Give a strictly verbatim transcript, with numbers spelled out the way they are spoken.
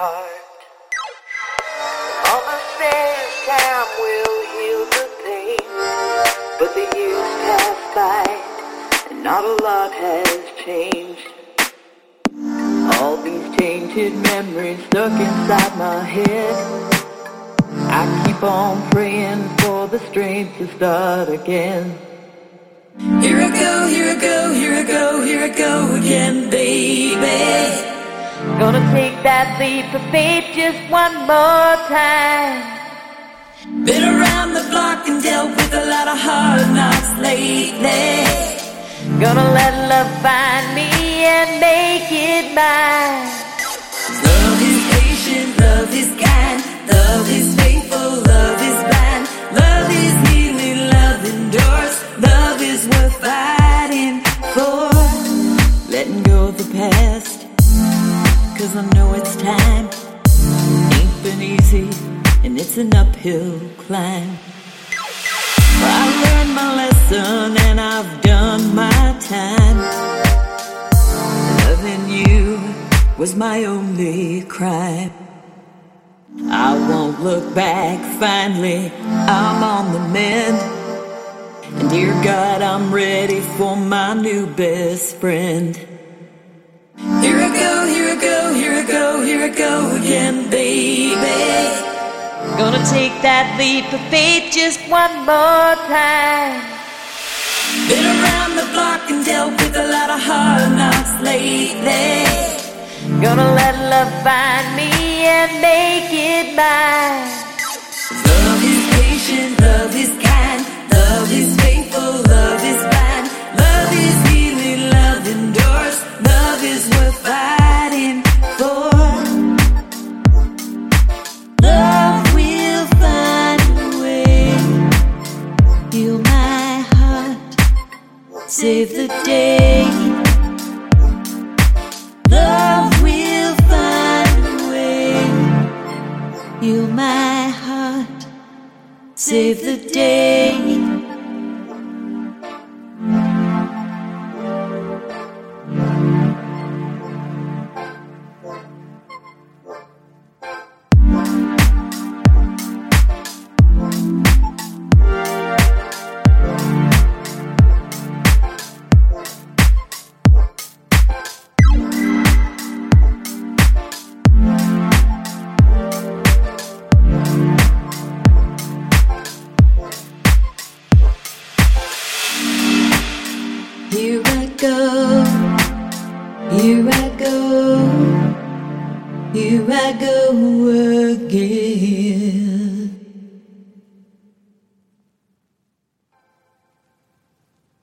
heart. Mama says time will heal the pain, but the years pass by and not a lot has changed. All these tainted memories stuck inside my head. I keep on praying for the strength to start again. Here I go, here I go, here I go, here I go again, baby. Gonna take that leap of faith just one more time. Been around the block and dealt with a lot of hard knocks lately. Gonna let love find me and make it mine. Love is patient, love is kind, love is faithful, love is blind. Love is healing, love endures, love is worth fighting for. Letting go of the past, cause I know it's time. Ain't been easy, and it's an uphill climb. I learned my lesson and I've done my time. Loving you was my only crime. I won't look back, finally I'm on the mend. And dear God, I'm ready for my new best friend. Here I go, here I go, here I go, here I go again, baby. Gonna take that leap of faith just one more time. Been around the block and dealt with a lot of hard knocks lately. Gonna let love find me and make it mine. Love is patient, love is kind, love is faithful, love is blind. Love is healing, love endures, love is worth fighting for. Love will find a way, heal my heart, save the day. Love will find a way, heal my heart, save the day. Here I go, here I go, here I go again.